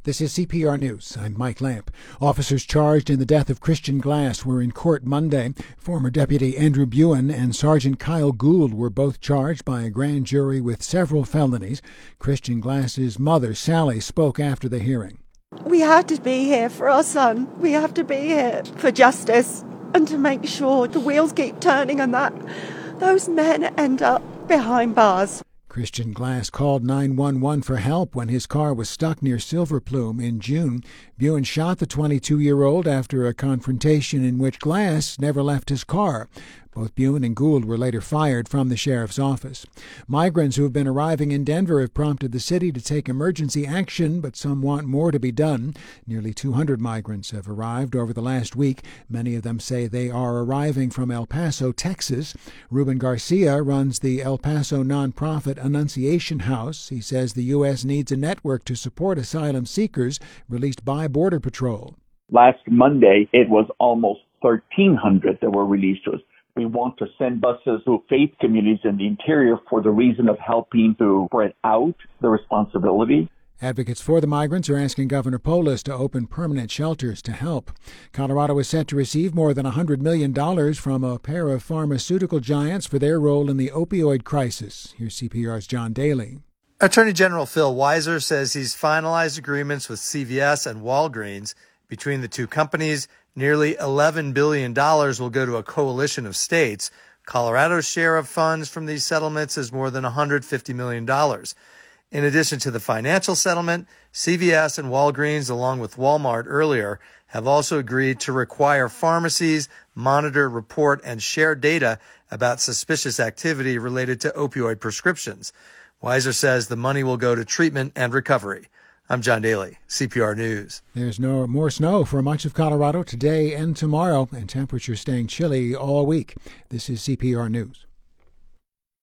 This is CPR News. I'm Mike Lamp. Officers charged in the death of Christian Glass were in court Monday. Former Deputy Andrew Buin and Sergeant Kyle Gould were both charged by a grand jury with several felonies. Christian Glass's mother, Sally, spoke after the hearing. We have to be here for our son. We have to be here for justice and to make sure the wheels keep turning and that those men end up behind bars. Christian Glass called 911 for help when his car was stuck near Silver Plume in June. Buin shot the 22-year-old after a confrontation in which Glass never left his car. Both Buin and Gould were later fired from the sheriff's office. Migrants who have been arriving in Denver have prompted the city to take emergency action, but some want more to be done. Nearly 200 migrants have arrived over the last week. Many of them say they are arriving from El Paso, Texas. Ruben Garcia runs the El Paso nonprofit Annunciation House. He says the U.S. needs a network to support asylum seekers released by Border Patrol. Last Monday, it was almost 1,300 that were released to us. We want to send buses to faith communities in the interior for the reason of helping to spread out the responsibility. Advocates for the migrants are asking Governor Polis to open permanent shelters to help. Colorado is set to receive more than $100 million from a pair of pharmaceutical giants for their role in the opioid crisis. Here's CPR's John Daly. Attorney General Phil Weiser says he's finalized agreements with CVS and Walgreens. Between the two companies, nearly $11 billion will go to a coalition of states. Colorado's share of funds from these settlements is more than $150 million. In addition to the financial settlement, CVS and Walgreens, along with Walmart earlier, have also agreed to require pharmacies monitor, report, and share data about suspicious activity related to opioid prescriptions. Weiser says the money will go to treatment and recovery. I'm John Daly, CPR News. There's no more snow for much of Colorado today and tomorrow, and temperatures staying chilly all week. This is CPR News.